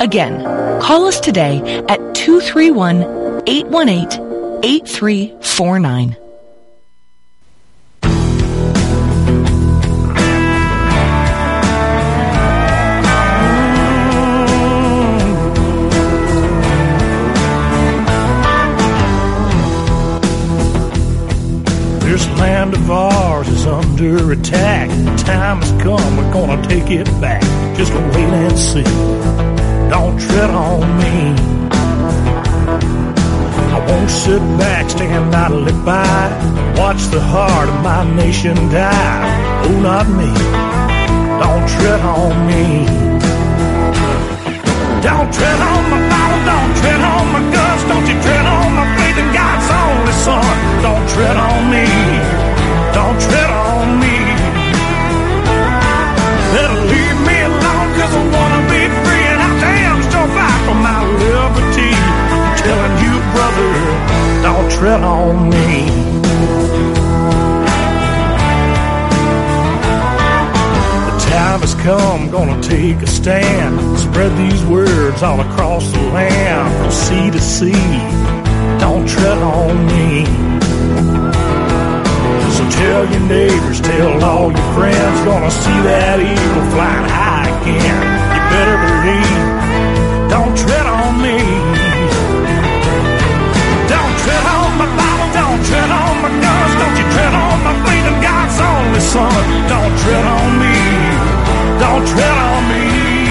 Again, call us today at 231-818-8349. This land of ours is under attack. The time has come, we're gonna take it back. Just wait and see. Don't tread on me. I won't sit back, stand idly by, watch the heart of my nation die. Oh, not me. Don't tread on me. Don't tread on my Bible, don't tread on my guns, don't you tread on my faith in God's only Son. Don't tread on me, don't tread on me. Better leave me alone, cause I wanna be free, and I damn sure fight for my liberty. I'm telling you, brother, don't tread on me. Time has come, gonna take a stand. Spread these words all across the land, from sea to sea. Don't tread on me. So tell your neighbors, tell all your friends, gonna see that eagle flying high again. You better believe, don't tread on me. Don't tread on my Bible, don't tread on my guns, don't you tread on my faith in God's only Son. Don't tread on me. Don't tread on me.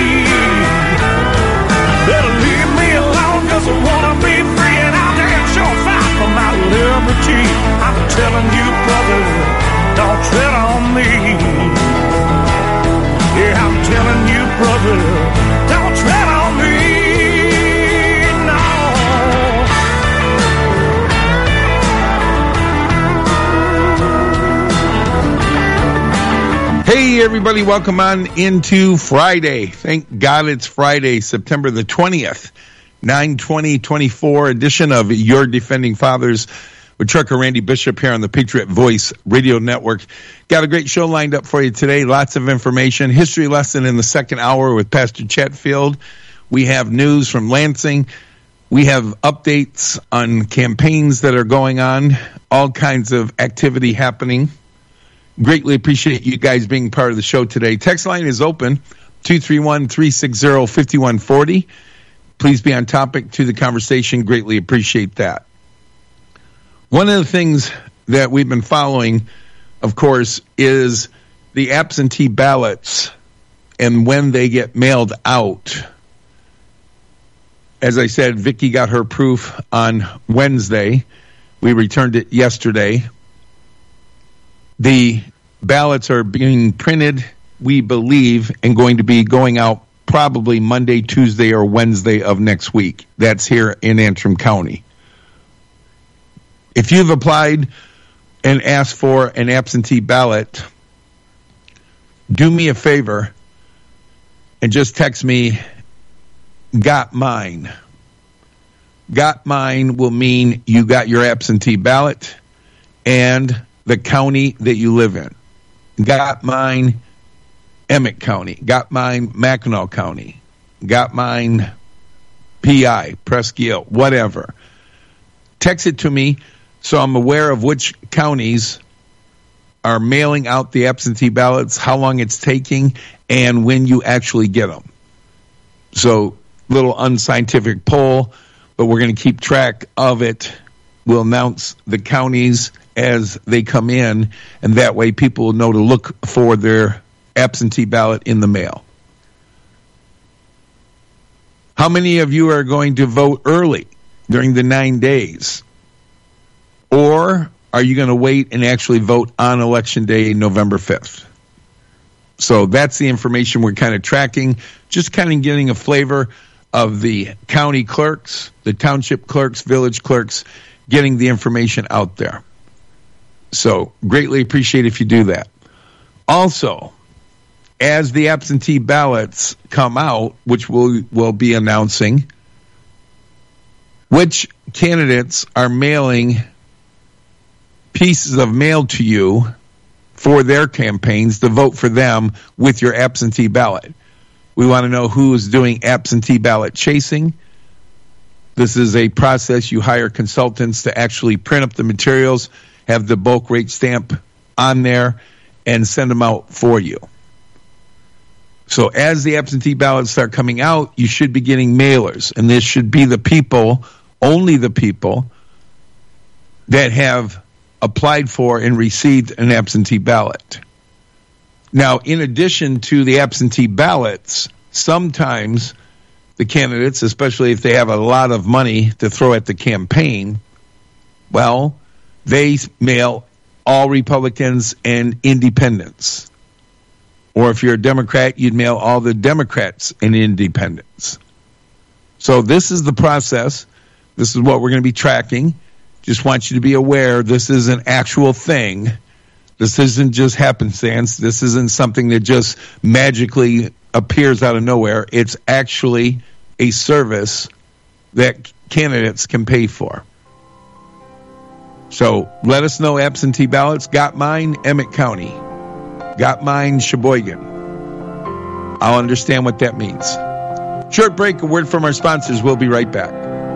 Better leave me alone, cause I wanna be free, and I'll damn sure fight for my liberty. I'm telling you, brother, don't tread on me. Yeah, I'm telling you, brother, don't tread on me. No. Hey, everybody, welcome on into Friday. Thank God it's Friday, September the 20th, 9/20/24 edition of Your Defending Fathers with Trucker Randy Bishop here on the Patriot Voice Radio Network. Got a great show lined up for you today. Lots of information. History lesson in the second hour with Pastor Chatfield. We have news from Lansing. We have updates on campaigns that are going on. All kinds of activity happening. Greatly appreciate you guys being part of the show today. Text line is open, 231-360-5140. Please be on topic to the conversation. Greatly appreciate that. One of the things that we've been following, of course, is the absentee ballots and when they get mailed out. As I said, Vicki got her proof on Wednesday. We returned it yesterday. The ballots are being printed, we believe, and going to be going out probably Monday, Tuesday, or Wednesday of next week. That's here in Antrim County. If you've applied and asked for an absentee ballot, do me a favor and just text me, "Got mine." Got mine will mean you got your absentee ballot and the county that you live in. Got mine, Emmett County. Got mine, Mackinac County. Got mine, PI, Presque Isle, whatever. Text it to me so I'm aware of which counties are mailing out the absentee ballots, how long it's taking, and when you actually get them. So, little unscientific poll, but we're going to keep track of it. We'll announce the counties as they come in, and that way people will know to look for their absentee ballot in the mail. How many of you are going to vote early during the 9 days? Or are you going to wait and actually vote on Election Day, November 5th? So that's the information we're kind of tracking, just kind of getting a flavor of the county clerks, the township clerks, village clerks, getting the information out there. So greatly appreciate if you do that. Also, as the absentee ballots come out, which we'll be announcing, which candidates are mailing pieces of mail to you for their campaigns to vote for them with your absentee ballot. We want to know who is doing absentee ballot chasing. This is a process. You hire consultants to actually print up the materials, have the bulk rate stamp on there, and send them out for you. So as the absentee ballots start coming out, you should be getting mailers. And this should be the people, only the people, that have applied for and received an absentee ballot. Now, in addition to the absentee ballots, sometimes the candidates, especially if they have a lot of money to throw at the campaign, well, they mail all Republicans and independents. Or if you're a Democrat, you'd mail all the Democrats and independents. So this is the process. This is what we're going to be tracking. Just want you to be aware this is an actual thing. This isn't just happenstance. This isn't something that just magically appears out of nowhere. It's actually a service that candidates can pay for. So let us know absentee ballots. Got mine, Emmett County. Got mine, Sheboygan. I'll understand what that means. Short break, a word from our sponsors. We'll be right back.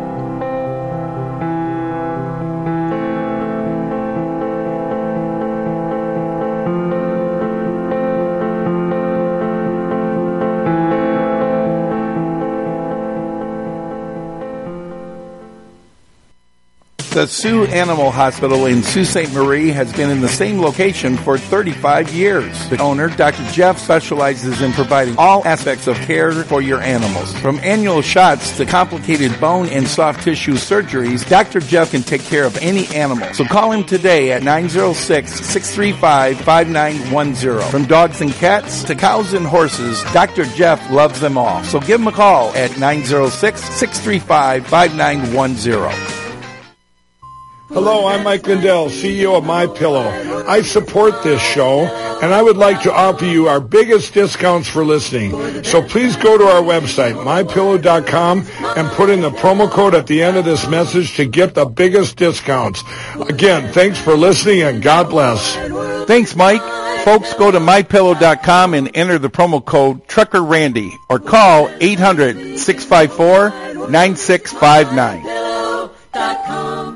The Sioux Animal Hospital in Sault Ste. Marie has been in the same location for 35 years. The owner, Dr. Jeff, specializes in providing all aspects of care for your animals. From annual shots to complicated bone and soft tissue surgeries, Dr. Jeff can take care of any animal. So call him today at 906-635-5910. From dogs and cats to cows and horses, Dr. Jeff loves them all. So give him a call at 906-635-5910. Hello, I'm Mike Lindell, CEO of MyPillow. I support this show, and I would like to offer you our biggest discounts for listening. So please go to our website, MyPillow.com, and put in the promo code at the end of this message to get the biggest discounts. Again, thanks for listening, and God bless. Thanks, Mike. Folks, go to MyPillow.com and enter the promo code Trucker Randy, or call 800-654-9659.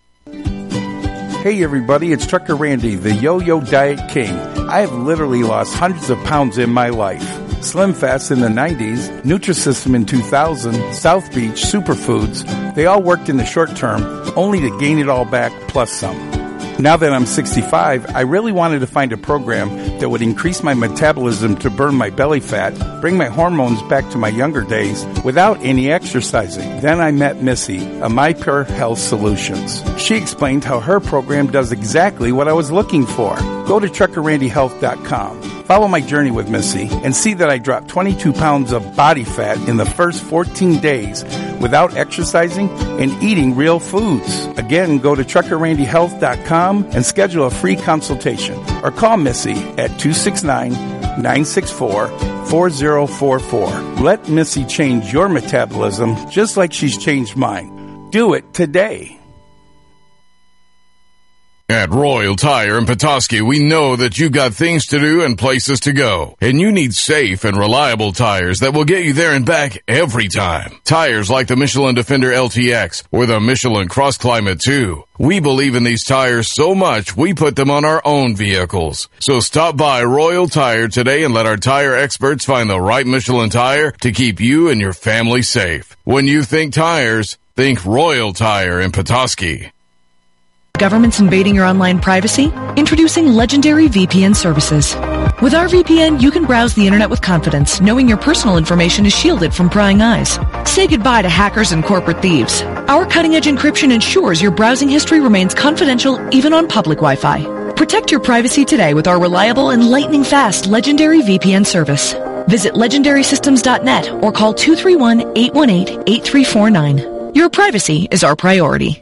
Hey everybody, it's Trucker Randy, the Yo-Yo Diet King. I have literally lost hundreds of pounds in my life. Slim Fast in the 90s, Nutrisystem in 2000, South Beach, Superfoods, they all worked in the short term, only to gain it all back plus some. Now that I'm 65, I really wanted to find a program that would increase my metabolism to burn my belly fat, bring my hormones back to my younger days without any exercising. Then I met Missy, a MyPure Health Solutions. She explained how her program does exactly what I was looking for. Go to TruckerRandyHealth.com. Follow my journey with Missy and see that I dropped 22 pounds of body fat in the first 14 days without exercising and eating real foods. Again, go to TruckerRandyHealth.com and schedule a free consultation or call Missy at 269-964-4044. Let Missy change your metabolism just like she's changed mine. Do it today. At Royal Tire in Petoskey, we know that you've got things to do and places to go, and you need safe and reliable tires that will get you there and back every time. Tires like the Michelin Defender LTX or the Michelin Cross Climate 2. We believe in these tires so much, we put them on our own vehicles. So stop by Royal Tire today and let our tire experts find the right Michelin tire to keep you and your family safe. When you think tires, think Royal Tire in Petoskey. Governments invading your online privacy? Introducing Legendary VPN services. With our VPN, you can browse the internet with confidence, knowing your personal information is shielded from prying eyes. Say goodbye to hackers and corporate thieves. Our cutting-edge encryption ensures your browsing history remains confidential even on public Wi-Fi. Protect your privacy today with our reliable and lightning-fast Legendary VPN service. Visit legendarysystems.net or call 231-818-8349. Your privacy is our priority.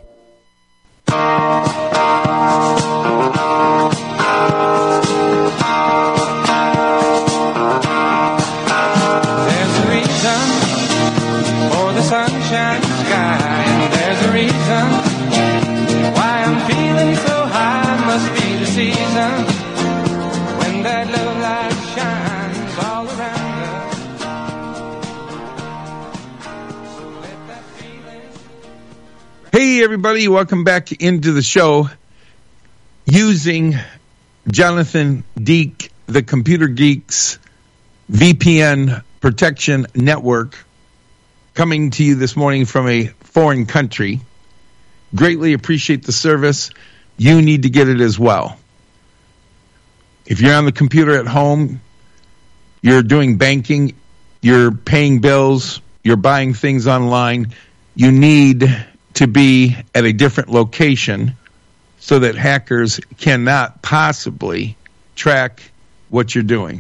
Hey, everybody. Welcome back into the show. Using Jonathan Deek, the Computer Geeks VPN Protection Network, coming to you this morning from a foreign country. Greatly appreciate the service. You need to get it as well. If you're on the computer at home, you're doing banking, you're paying bills, you're buying things online, you need to be at a different location so that hackers cannot possibly track what you're doing.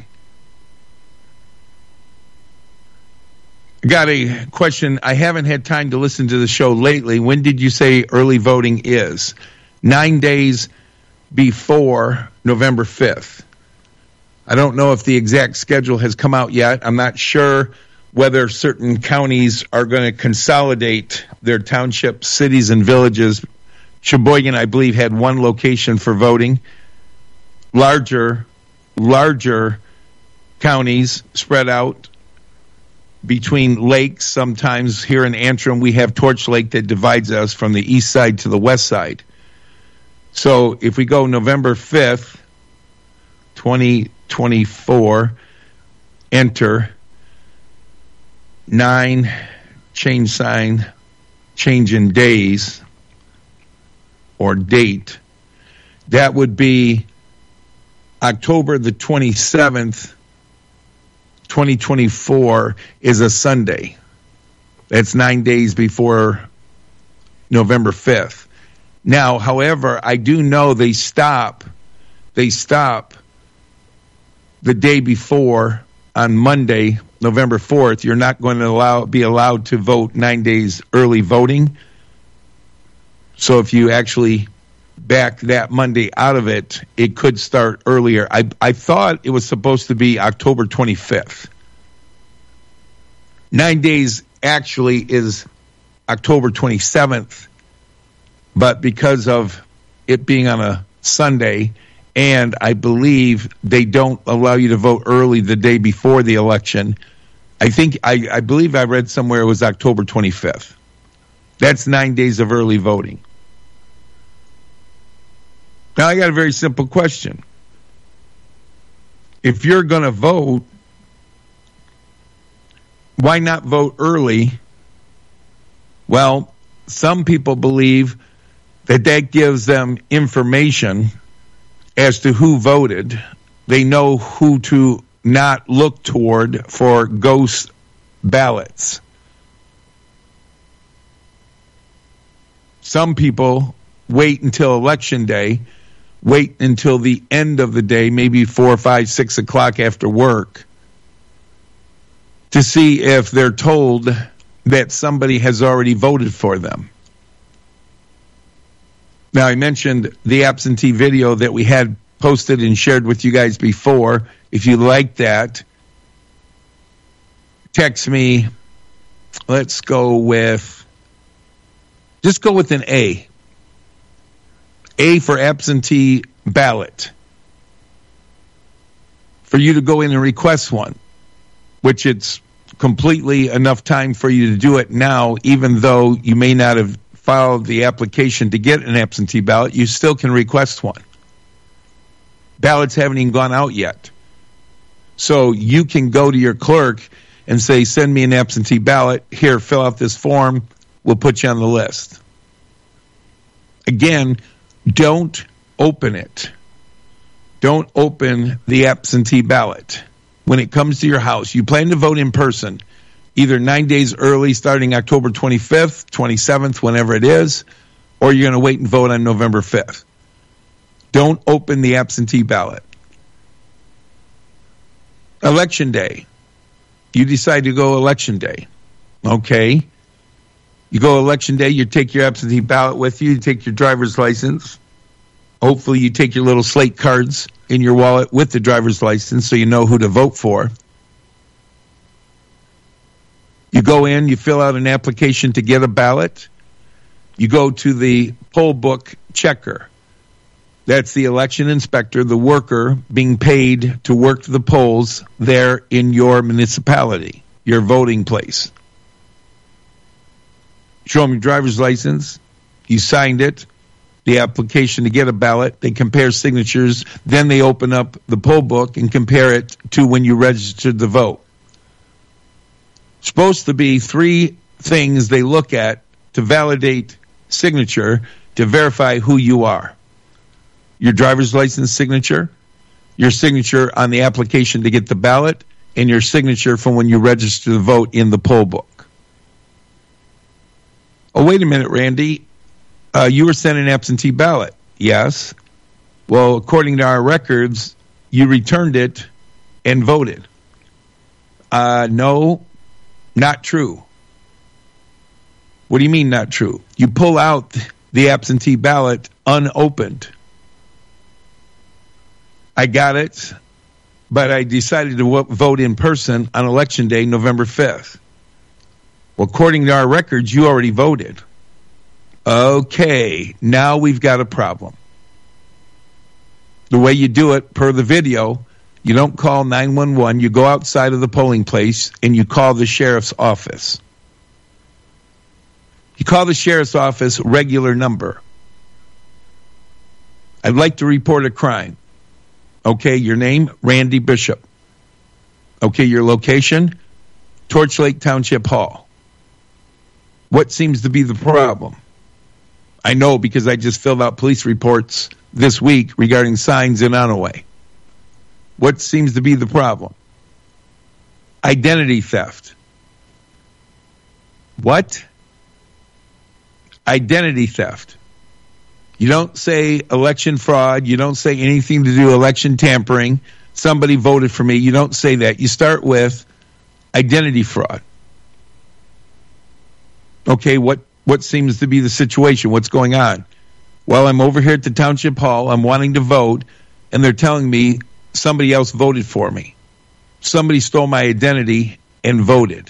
I got a question. I haven't had time to listen to the show lately. When did you say early voting is? 9 days before November 5th. I don't know if the exact schedule has come out yet. I'm not sure whether certain counties are going to consolidate their townships, cities, and villages. Sheboygan, I believe, had one location for voting. Larger counties spread out between lakes. Sometimes here in Antrim, we have Torch Lake that divides us from the east side to the west side. So if we go November 5th, 2024, enter 9, change sign, change in days or date. That would be October the 27th, 2024 is a Sunday. That's 9 days before November 5th. Now, however, I do know they stop the day before on Monday, November 4th. You're not going to be allowed to vote 9 days early voting. So if you actually back that Monday out of it, it could start earlier. I thought it was supposed to be October 25th. 9 days actually is October 27th, but because of it being on a Sunday, and I believe they don't allow you to vote early the day before the election, I believe I read somewhere it was October 25th. That's 9 days of early voting. Now, I got a very simple question. If you're going to vote, why not vote early? Well, some people believe that gives them information as to who voted. They know who to not look toward for ghost ballots. Some people wait until Election Day, wait until the end of the day, maybe 4, 5, 6 o'clock after work, to see if they're told that somebody has already voted for them. Now, I mentioned the absentee video that we had posted and shared with you guys before. If you like that, text me. Let's go with, just go with an A. A for absentee ballot. For you to go in and request one, which it's completely enough time for you to do it now, even though you may not have filed the application to get an absentee ballot, you still can request one. Ballots haven't even gone out yet. So you can go to your clerk and say, send me an absentee ballot. Here, fill out this form. We'll put you on the list. Again, don't open it. Don't open the absentee ballot. When it comes to your house, you plan to vote in person, either 9 days early, starting October 25th, 27th, whenever it is, or you're going to wait and vote on November 5th. Don't open the absentee ballot. Election day. You decide to go Election day. Okay. You go Election day, you take your absentee ballot with you, you take your driver's license. Hopefully you take your little slate cards in your wallet with the driver's license so you know who to vote for. You go in, you fill out an application to get a ballot. You go to the poll book checker. That's the election inspector, the worker being paid to work the polls there in your municipality, your voting place. Show them your driver's license, You signed it, the application to get a ballot. They compare signatures. Then they open up the poll book and compare it to when you registered the vote. Supposed to be 3 things they look at to validate signature to verify who you are. Your driver's license signature, your signature on the application to get the ballot, and your signature from when you register the vote in the poll book. Oh, wait a minute, Randy. You were sent an absentee ballot. Yes. Well, according to our records, you returned it and voted. No, not true. What do you mean not true? You pull out the absentee ballot unopened. I got it, but I decided to vote in person on Election Day, November 5th. Well, according to our records, you already voted. Okay, now we've got a problem. The way you do it, per the video, you don't call 911, you go outside of the polling place and you call the sheriff's office. You call the sheriff's office, regular number. I'd like to report a crime. Okay, your name, Randy Bishop. Okay, your location, Torch Lake Township Hall. What seems to be the problem? I know because I just filled out police reports this week regarding signs in Onaway. What seems to be the problem? Identity theft. What? Identity theft. You don't say election fraud. You don't say anything to do election tampering. Somebody voted for me. You don't say that. You start with identity fraud. Okay, what seems to be the situation? What's going on? Well, I'm over here at the Township Hall. I'm wanting to vote, and they're telling me somebody else voted for me. Somebody stole my identity and voted.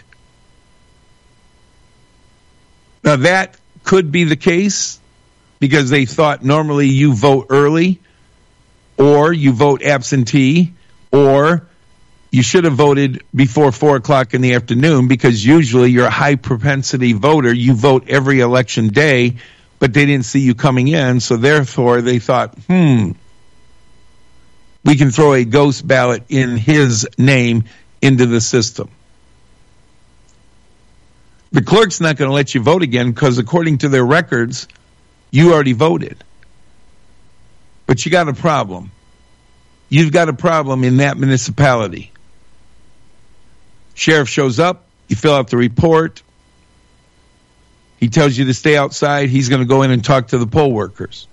Now, that could be the case because they thought normally you vote early or you vote absentee or you should have voted before 4 o'clock in the afternoon because usually you're a high propensity voter. You vote every election day, but they didn't see you coming in, so therefore they thought, we can throw a ghost ballot in his name into the system. The clerk's not going to let you vote again because according to their records, you already voted. But you got a problem. You've got a problem in that municipality. Sheriff shows up, you fill out the report. He tells you to stay outside. He's going to go in and talk to the poll workers.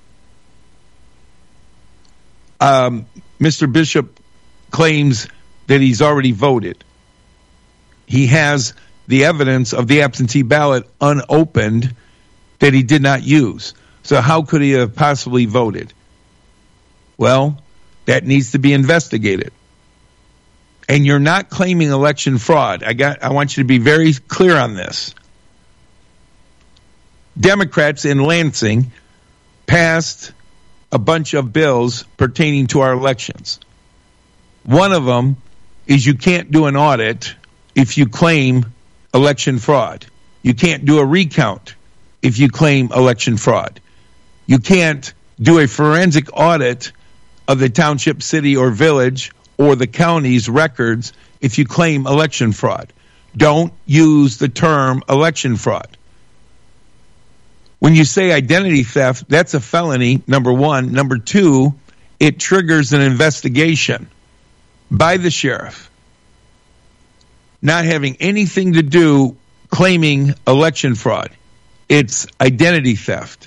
Mr. Bishop claims that he's already voted. He has the evidence of the absentee ballot unopened that he did not use. So how could he have possibly voted? Well, that needs to be investigated. And you're not claiming election fraud. I want you to be very clear on this. Democrats in Lansing passed a bunch of bills pertaining to our elections. One of them is you can't do an audit if you claim election fraud. You can't do a recount if you claim election fraud. You can't do a forensic audit of the township, city, or village or the county's records if you claim election fraud. Don't use the term election fraud. When you say identity theft, that's a felony, number one. Number two, it triggers an investigation by the sheriff, not having anything to do claiming election fraud. It's identity theft.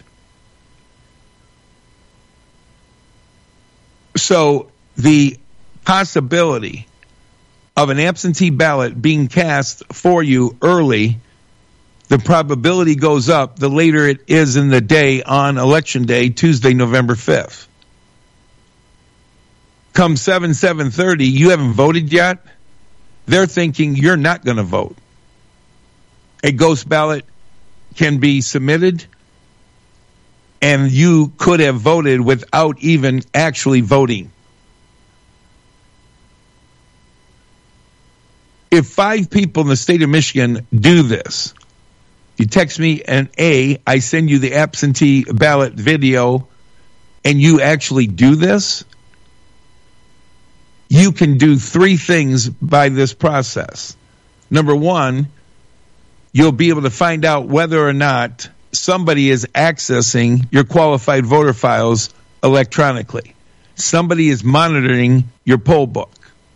So the possibility of an absentee ballot being cast for you early, the probability goes up the later it is in the day on Election Day, Tuesday, November 5th. Come 7:30, you haven't voted yet. They're thinking you're not going to vote. A ghost ballot can be submitted, and you could have voted without even actually voting. If 5 people in the state of Michigan do this, You text me an A, I send you the absentee ballot video, and you actually do this, you can do 3 things by this process. Number 1, you'll be able to find out whether or not somebody is accessing your qualified voter files electronically. Somebody is monitoring your poll book.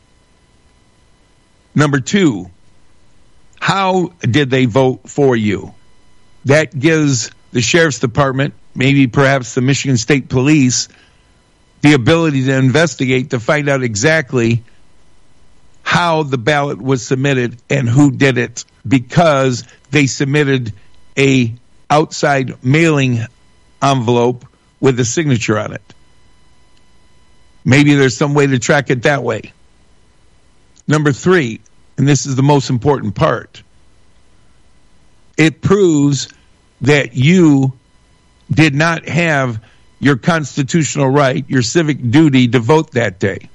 Number 2, how did they vote for you? That gives the sheriff's department, maybe perhaps the Michigan State Police, the ability to investigate to find out exactly how the ballot was submitted and who did it, because they submitted a outside mailing envelope with a signature on it. Maybe there's some way to track it that way. Number 3, and this is the most important part, it proves that you did not have your constitutional right, your civic duty to vote that day.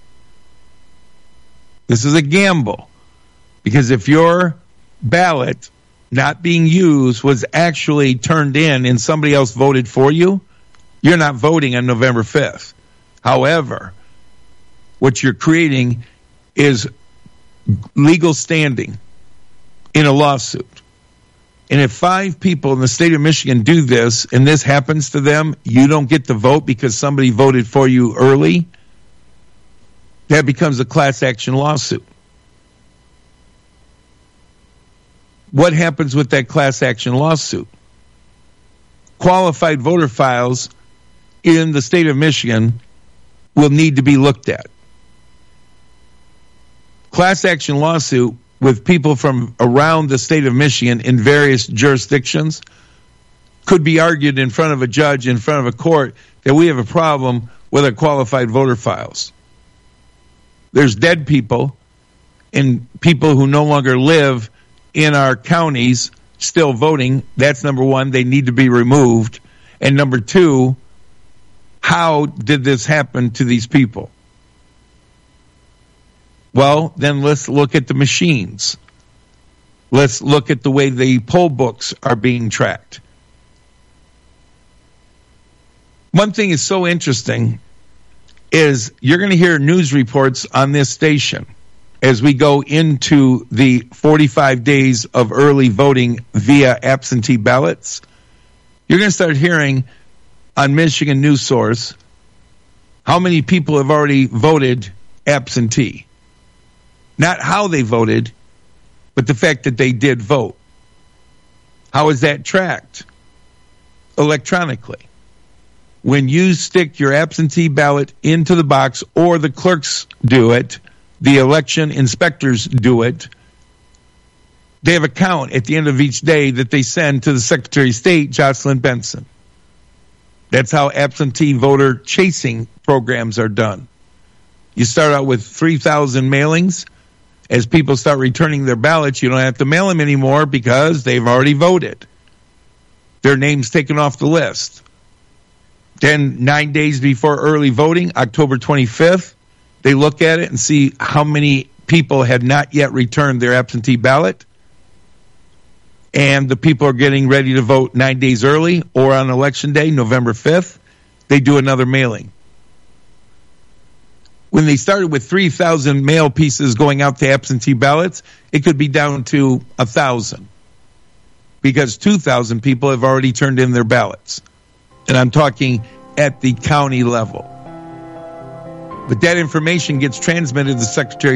This is a gamble, because if your ballot not being used was actually turned in and somebody else voted for you, you're not voting on November 5th. However, what you're creating is legal standing in a lawsuit. And if 5 people in the state of Michigan do this and this happens to them, you don't get to vote because somebody voted for you early, that becomes a class action lawsuit. What happens with that class action lawsuit? Qualified voter files in the state of Michigan will need to be looked at. Class action lawsuit with people from around the state of Michigan in various jurisdictions could be argued in front of a judge, in front of a court, that we have a problem with our qualified voter files. There's dead people and people who no longer live in our counties still voting. That's number 1. They need to be removed. And number 2, how did this happen to these people? Well, then let's look at the machines. Let's look at the way the poll books are being tracked. One thing is so interesting is you're going to hear news reports on this station as we go into the 45 days of early voting via absentee ballots. You're going to start hearing on Michigan News Source how many people have already voted absentee. Not how they voted, but the fact that they did vote. How is that tracked? Electronically. When you stick your absentee ballot into the box, or the clerks do it, the election inspectors do it, they have a count at the end of each day that they send to the Secretary of State, Jocelyn Benson. That's how absentee voter chasing programs are done. You start out with 3,000 mailings. As people start returning their ballots, you don't have to mail them anymore because they've already voted. Their name's taken off the list. Then 9 days before early voting, October 25th, they look at it and see how many people had not yet returned their absentee ballot. And the people are getting ready to vote 9 days early, or on election day, November 5th, they do another mailing. When they started with 3,000 mail pieces going out to absentee ballots, it could be down to 1,000 because 2,000 people have already turned in their ballots. And I'm talking at the county level. But that information gets transmitted to the Secretary